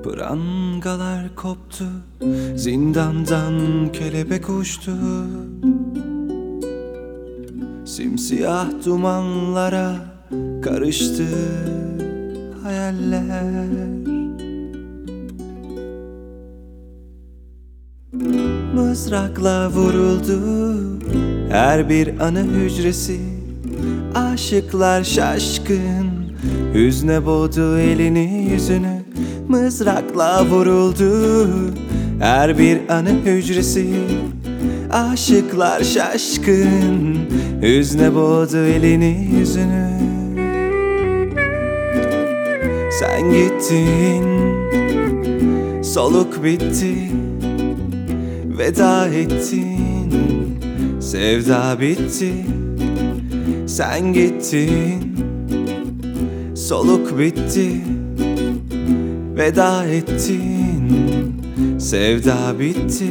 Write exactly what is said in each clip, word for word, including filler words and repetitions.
Prangalar koptu, zindandan kelebek uçtu. Simsiyah dumanlara karıştı hayaller. Mızrakla vuruldu her bir anı hücresi. Aşıklar şaşkın, hüzne boğdu elini yüzünü. Mızrakla vuruldu her bir anı hücresi. Aşıklar şaşkın, hüzne boğdu elini yüzünü. Sen gittin, soluk bitti, veda ettin, sevda bitti. Sen gittin, soluk bitti, veda ettin, sevda bitti.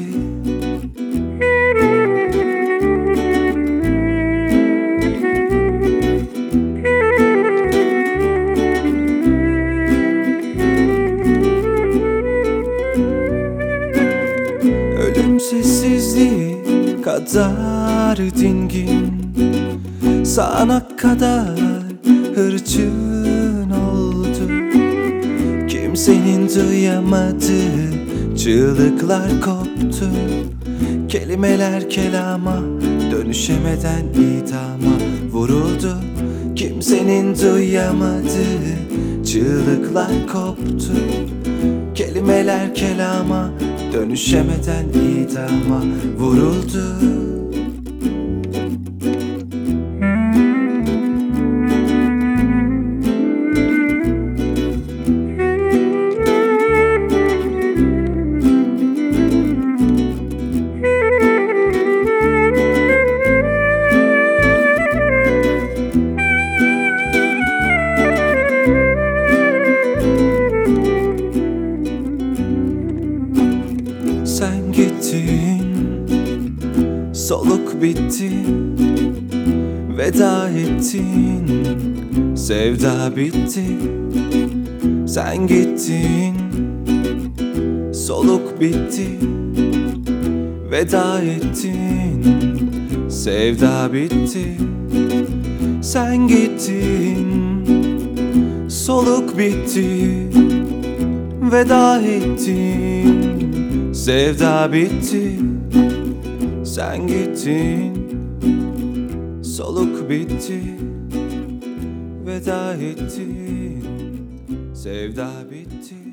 Ölüm sessizliği kadar dingin, sana kadar hırçın oldu. Kimsenin duyamadığı çığlıklar koptu. Kelimeler kelama dönüşemeden idama vuruldu. Kimsenin duyamadığı çığlıklar koptu. Kelimeler kelama dönüşemeden idama vuruldu. Sen gittin, soluk bitti, veda ettin, sevda bitti. Sen gittin, soluk bitti, veda ettin, sevda bitti. Sen gittin, soluk bitti, veda ettin, sevda bitti. Sen gittin, soluk bitti, veda ettin, sevda bitti.